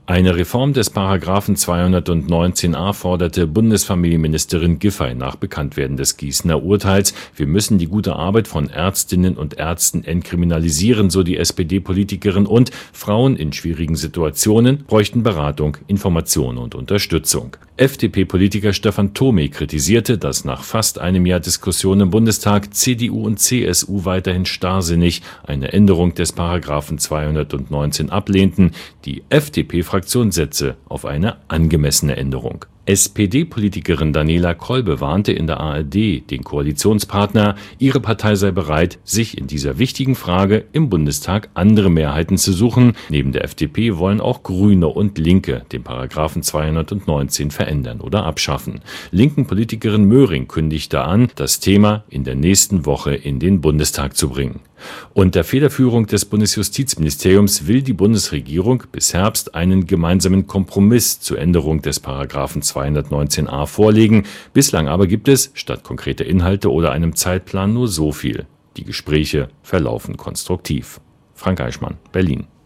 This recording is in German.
Eine Reform des Paragraphen 219a forderte Bundesfamilienministerin Giffey nach Bekanntwerden des Gießener Urteils. Wir müssen die gute Arbeit von Ärztinnen und Ärzten entkriminalisieren, so die SPD-Politikerin, und Frauen in schwierigen Situationen bräuchten Beratung, Information und Unterstützung. FDP-Politiker Stefan Thomé kritisierte, dass nach fast einem Jahr Diskussion im Bundestag CDU und CSU weiterhin starrsinnig eine Änderung des Paragraphen 219 ablehnten. Die FDP-Fraktion setze auf eine angemessene Änderung. SPD-Politikerin Daniela Kolbe warnte in der ARD den Koalitionspartner, ihre Partei sei bereit, sich in dieser wichtigen Frage im Bundestag andere Mehrheiten zu suchen. Neben der FDP wollen auch Grüne und Linke den Paragraphen 219 verändern oder abschaffen. Linken Politikerin Möhring kündigte an, das Thema in der nächsten Woche in den Bundestag zu bringen. Unter Federführung des Bundesjustizministeriums will die Bundesregierung bis Herbst einen gemeinsamen Kompromiss zur Änderung des Paragraphen 219a vorlegen. Bislang aber gibt es, statt konkreter Inhalte oder einem Zeitplan, nur so viel: Die Gespräche verlaufen konstruktiv. Frank Eichmann, Berlin.